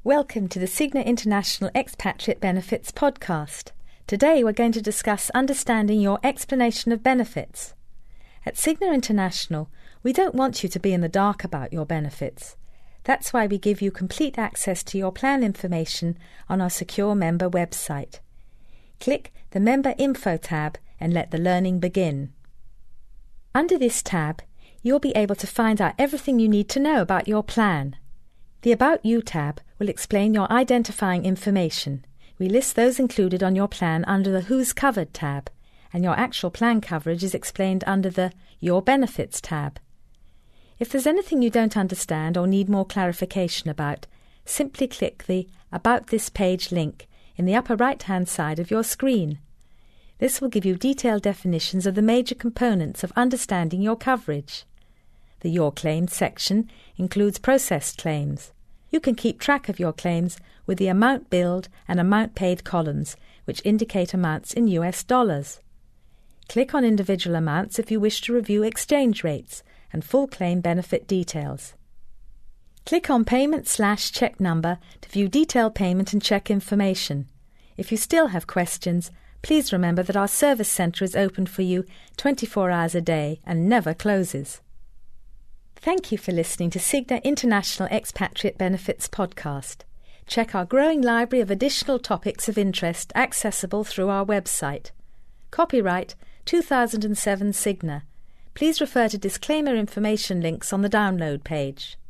Welcome to the Cigna International Expatriate Benefits podcast. Today we're going to discuss understanding your explanation of benefits. At Cigna International, we don't want you to be in the dark about your benefits. That's why we give you complete access to your plan information on our secure member website. Click the Member Info tab and let the learning begin. Under this tab, you'll be able to find out everything you need to know about your plan. The About You tab will explain your identifying information. We list those included on your plan under the Who's Covered tab, and your actual plan coverage is explained under the Your Benefits tab. If there's anything you don't understand or need more clarification about, simply click the About This Page link in the upper right-hand side of your screen. This will give you detailed definitions of the major components of understanding your coverage. The Your Claims section includes processed claims. You can keep track of your claims with the Amount Billed and Amount Paid columns, which indicate amounts in US dollars. Click on individual amounts if you wish to review exchange rates and full claim benefit details. Click on Payment/Check Number to view detailed payment and check information. If you still have questions, please remember that our service centre is open for you 24 hours a day and never closes. Thank you for listening to Cigna International Expatriate Benefits podcast. Check our growing library of additional topics of interest accessible through our website. Copyright 2007 Cigna. Please refer to disclaimer information links on the download page.